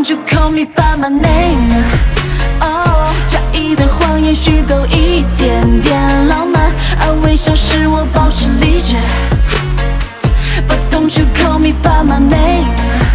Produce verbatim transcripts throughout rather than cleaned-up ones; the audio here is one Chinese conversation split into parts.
Don't you call me by my name？ 哦，假意的谎言，虚构一点点浪漫，而微笑使我保持理智。But don't you call me by my name？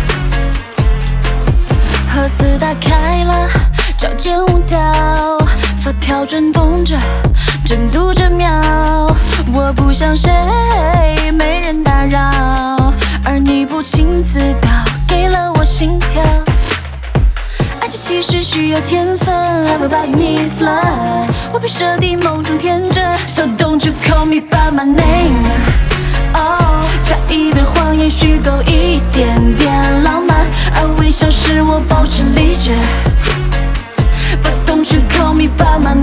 盒子打开了，照见舞蹈，发条转动着，正读着秒。我不想谁，没人打扰，而你不请自导，给了我心跳。爱情其实需要天分 ，Everybody needs love。我被设定某种天真 ，So don't you call me by my name。哦，假意的谎言，虚构一点点浪漫，而微笑使我保持理智。But don't you call me by my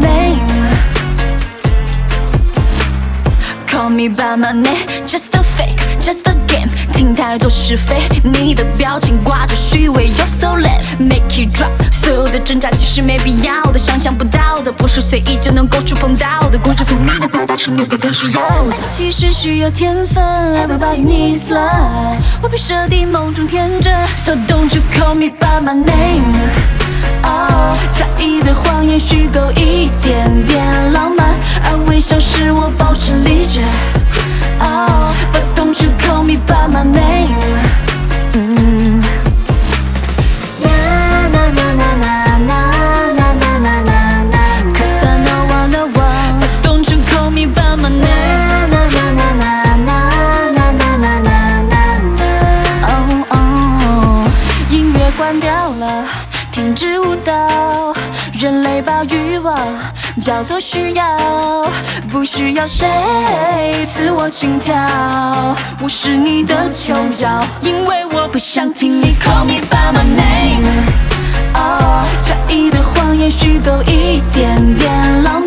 name。Call me by my name, just a fake, just a game。听太多是非，你的表情挂着虚伪 ，You're so lame, make it drop。所有的挣扎其实没必要的，想象不到的，不是随意就能够触碰到的。公主风靡的表达是每个都需要的。爱情其实需要天分 ，Everybody needs love。我被设定某种天真 ，So don't you call me by my name。哦，假意的谎言，虚构一点点浪漫，而微笑使我保持理智。Oh, but don't you call me by my name。嗯。Na na na na na na na na na na na。Cause I know I know I。But don't you call me by my name。Na na na na na na na na na na na。Oh oh，音乐关掉了。停止舞蹈，人类把欲望叫做需要，不需要谁赐我心跳，无视你的求饶，因为我不想听你 call me by my name。哦，假意的谎言，虚构一点点浪漫。